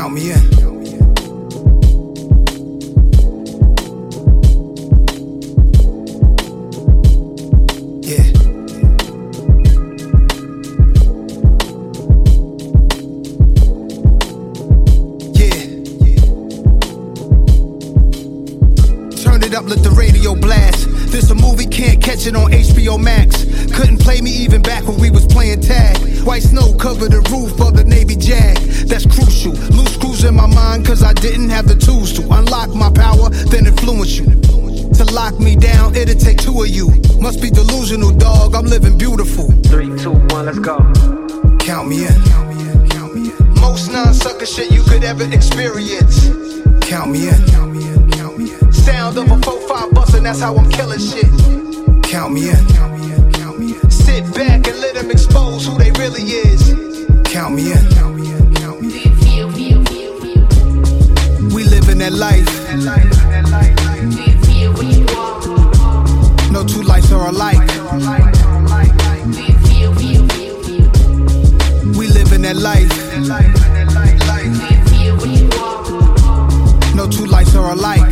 Count me in. Yeah. Turn it up, let the radio blast. This a movie, can't catch it on HBO Max. Couldn't play me even back when we was playing tag. White snow covered the roof of the Navy Jag. That's crucial. Loose screws in my mind cause I didn't have the tools to unlock my power, then influence you. To lock me down, it'll take two of you. Must be delusional, dog, I'm living beautiful. 3, 2, 1, let's go. Count me in. Most non-sucker shit you could ever experience. Count me in. Sound of a 4-5 bustin', that's how I'm killing shit. Count me in. Sit back and let them expose who they really is. Count me in. We living that life. No two lives are alike. We living that life. No two lives are alike.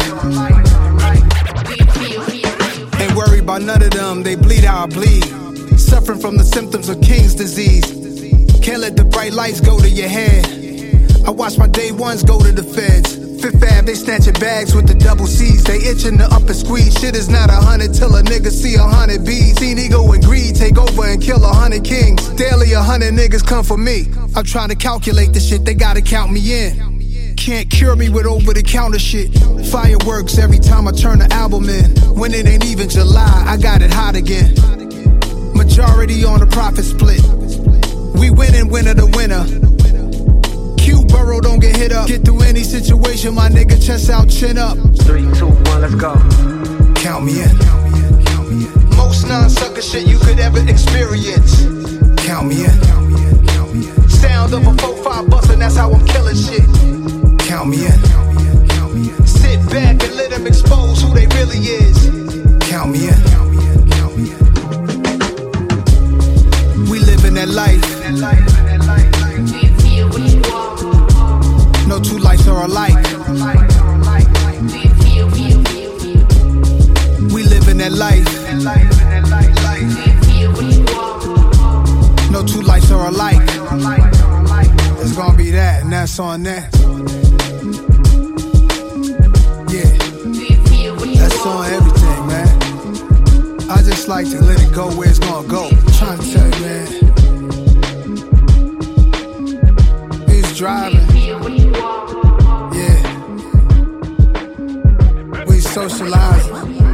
Ain't worried about none of them, they bleed how I bleed. Suffering from the symptoms of King's disease. Can't let the bright lights go to your head. I watch my day ones go to the feds. Fifth Ave, they snatching bags with the double C's. They itching to up and squeeze. Shit is not 100 till a nigga see 100 B's. Seen ego and greed take over and kill 100 kings. Daily 100 niggas come for me. I'm trying to calculate the shit, they gotta count me in. Can't cure me with over-the-counter shit. Fireworks every time I turn the album in. When it ain't even July, I got it hot again. Majority on the profit split. We winning, winner to winner. Q Burrow don't get hit up. Get through any situation, my nigga, chest out, chin up. 3, 2, 1, let's go. Count me in. Most non-sucker shit you could ever experience. Count me in. Sound of a 4-5 bustin', that's how I'm killing shit. Count me in. Sit back and let them expose who they really is. Count me in. We living that life. No two lives are alike. We living that life. No two lives are alike. It's gonna be that, and that's on that. Yeah, that's on everything, man. I just like to let it go where it's gonna go. I'm trying to tell you, man. He's driving. Yeah. We socializing.